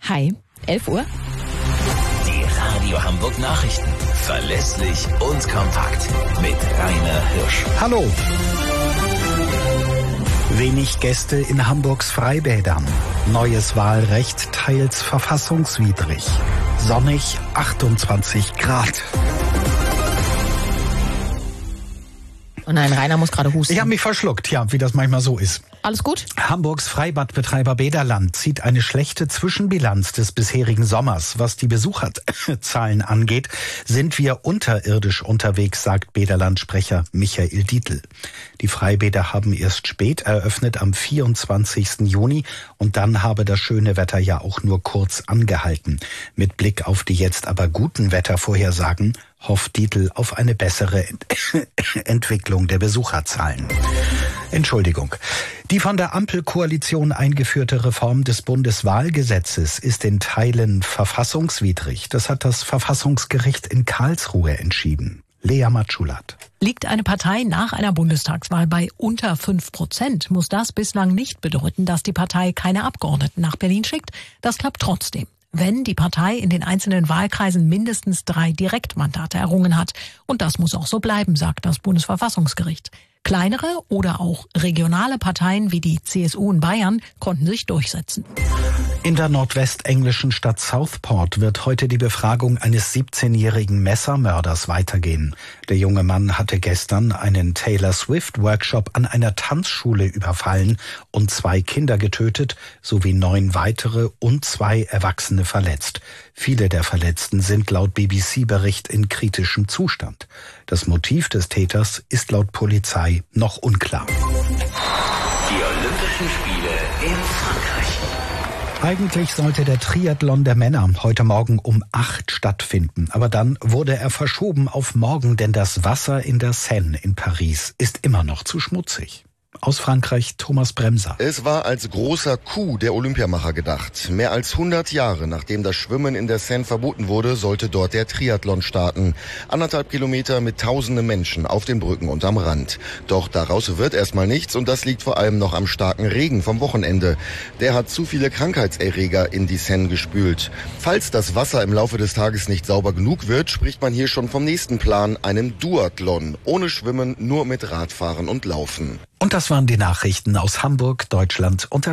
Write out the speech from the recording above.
Hi, 11 Uhr. Die Radio Hamburg Nachrichten. Verlässlich und kompakt. Mit Rainer Hirsch. Hallo. Wenig Gäste in Hamburgs Freibädern. Neues Wahlrecht teils verfassungswidrig. Sonnig 28 Grad. Oh nein, Rainer muss gerade husten. Ich habe mich verschluckt, ja, wie das manchmal so ist. Alles gut? Hamburgs Freibadbetreiber Bäderland zieht eine schlechte Zwischenbilanz des bisherigen Sommers. Was die Besucherzahlen angeht, sind wir unterirdisch unterwegs, sagt Bäderland-Sprecher Michael Dietl. Die Freibäder haben erst spät eröffnet, am 24. Juni, und dann habe das schöne Wetter ja auch nur kurz angehalten. Mit Blick auf die jetzt aber guten Wettervorhersagen hofft Dietl auf eine bessere Entwicklung der Besucherzahlen. Entschuldigung. Die von der Ampelkoalition eingeführte Reform des Bundeswahlgesetzes ist in Teilen verfassungswidrig. Das hat das Verfassungsgericht in Karlsruhe entschieden. Lea Matschulat. Liegt eine Partei nach einer Bundestagswahl bei unter 5%, muss das bislang nicht bedeuten, dass die Partei keine Abgeordneten nach Berlin schickt. Das klappt trotzdem, wenn die Partei in den einzelnen Wahlkreisen mindestens 3 Direktmandate errungen hat. Und das muss auch so bleiben, sagt das Bundesverfassungsgericht. Kleinere oder auch regionale Parteien wie die CSU in Bayern konnten sich durchsetzen. In der nordwestenglischen Stadt Southport wird heute die Befragung eines 17-jährigen Messermörders weitergehen. Der junge Mann hatte gestern einen Taylor Swift-Workshop an einer Tanzschule überfallen und 2 Kinder getötet, sowie 9 weitere und 2 Erwachsene verletzt. Viele der Verletzten sind laut BBC-Bericht in kritischem Zustand. Das Motiv des Täters ist laut Polizei noch unklar. Die Olympischen Spiele in Frankreich. Eigentlich sollte der Triathlon der Männer heute Morgen um 8 stattfinden. Aber dann wurde er verschoben auf morgen, denn das Wasser in der Seine in Paris ist immer noch zu schmutzig. Aus Frankreich Thomas Bremser. Es war als großer Coup der Olympiamacher gedacht. Mehr als 100 Jahre nachdem das Schwimmen in der Seine verboten wurde, sollte dort der Triathlon starten. 1,5 Kilometer mit tausenden Menschen auf den Brücken und am Rand. Doch daraus wird erstmal nichts, und das liegt vor allem noch am starken Regen vom Wochenende. Der hat zu viele Krankheitserreger in die Seine gespült. Falls das Wasser im Laufe des Tages nicht sauber genug wird, spricht man hier schon vom nächsten Plan, einem Duathlon. Ohne Schwimmen, nur mit Radfahren und Laufen. Und das waren die Nachrichten aus Hamburg, Deutschland und